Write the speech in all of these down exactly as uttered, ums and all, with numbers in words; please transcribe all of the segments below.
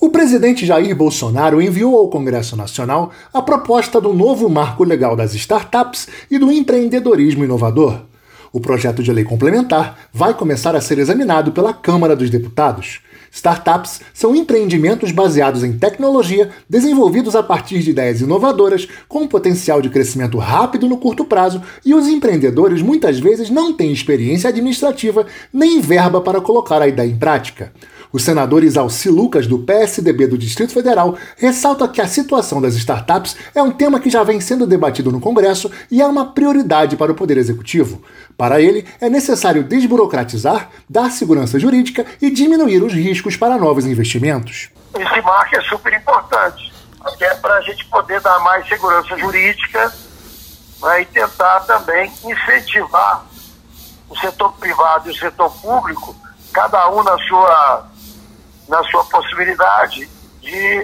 O presidente Jair Bolsonaro enviou ao Congresso Nacional a proposta do novo marco legal das startups e do empreendedorismo inovador. O projeto de lei complementar vai começar a ser examinado pela Câmara dos Deputados. Startups são empreendimentos baseados em tecnologia, desenvolvidos a partir de ideias inovadoras, com potencial de crescimento rápido no curto prazo, e os empreendedores muitas vezes não têm experiência administrativa nem verba para colocar a ideia em prática. O senador Isalci Lucas, do P S D B do Distrito Federal, ressalta que a situação das startups é um tema que já vem sendo debatido no Congresso e é uma prioridade para o Poder Executivo. Para ele, é necessário desburocratizar, dar segurança jurídica e diminuir os riscos para novos investimentos. Esse marco é super importante, até para a gente poder dar mais segurança jurídica, né, e tentar também incentivar o setor privado e o setor público, cada um na sua... na sua possibilidade de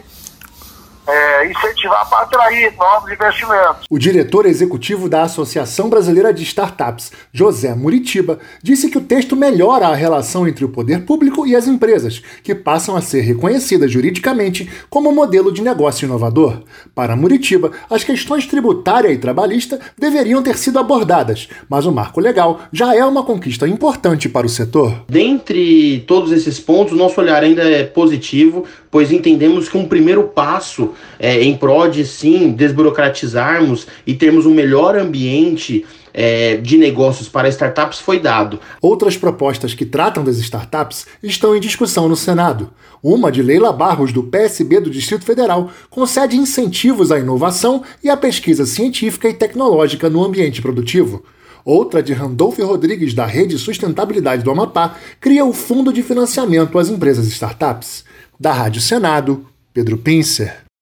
é, incentivar para atrair novos investimentos. O diretor executivo da Associação Brasileira de Startups, José Muritiba, disse que o texto melhora a relação entre o poder público e as empresas, que passam a ser reconhecidas juridicamente como modelo de negócio inovador. Para Muritiba, as questões tributária e trabalhista deveriam ter sido abordadas, mas o marco legal já é uma conquista importante para o setor. Dentre todos esses pontos, nosso olhar ainda é positivo, pois entendemos que um primeiro passo é, em prol de, sim, desburocratizarmos e termos um melhor ambiente é, de negócios para startups foi dado. Outras propostas que tratam das startups estão em discussão no Senado. Uma de Leila Barros, do P S B do Distrito Federal, concede incentivos à inovação e à pesquisa científica e tecnológica no ambiente produtivo. Outra, de Randolfo Rodrigues, da Rede Sustentabilidade do Amapá, cria o Fundo de Financiamento às Empresas Startups. Da Rádio Senado, Pedro Pincer.